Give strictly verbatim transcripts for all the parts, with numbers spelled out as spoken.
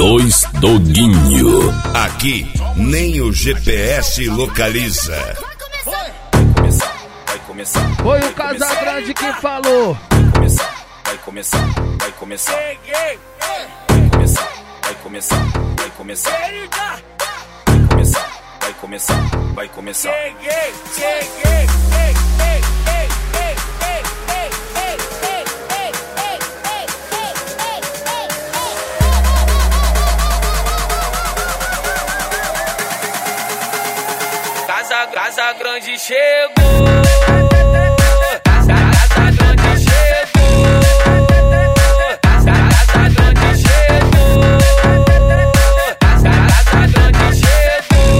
dois Doguinho. Aqui nem o G P S localiza. Vai começar, vai começar. Foi o Casagrande que falou. Vai começar, vai começar, vai começar. Vai começar, vai começar, vai começar. Vai começar, vai começar, vai começar. Casa, casa grande chegou. Casa, casa grande chegou. Casa, casa grande chegou. Casa, casa grande chegou.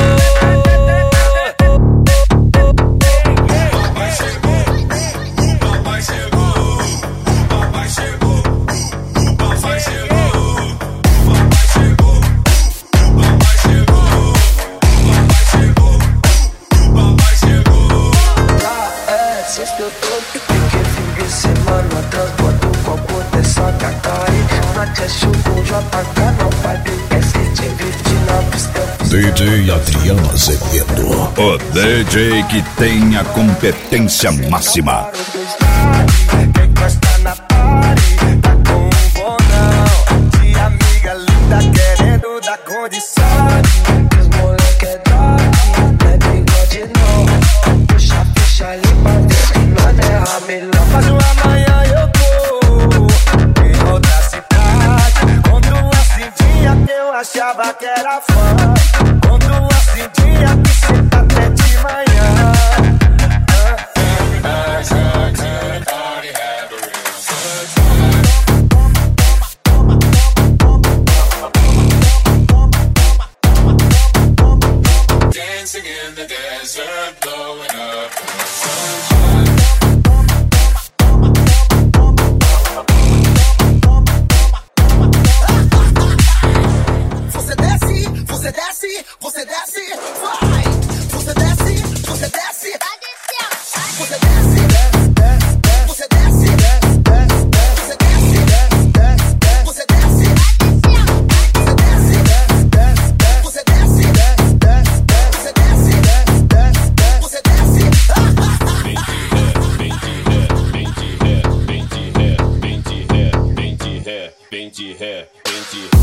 Papai chegou, papai chegou, papai chegou, papai chegou, papai chegou, papai chegou, papai chegou. Papai chegou. Já é sexta-feira, porque fim de semana transporta o copo dessa cacai. Na testa o J K não pode esquecer de divertir na pista. D J Adriano Azevedo. O D J que tem a competência máxima. Quem gosta na party tá com um bonão. De amiga linda querendo dar condição. Os moleque é dog, não é bigode não. Puxa, puxa ali pra ver que nós é ramelão. Mas o amanhã eu tô em outra cidade. Conto uma cidinha que eu achava que era fã. Conto uma cidinha que cê tá até de manhã. Dancing in the desert, blowing up. Você desce, você desce, você desce, vai. Você desce, você desce, você desce, você desce, você desce, você desce, você desce, você desce, você desce. Vem de ré, vem de ré, vem de ré, vem de ré, vem de ré, vem de ré.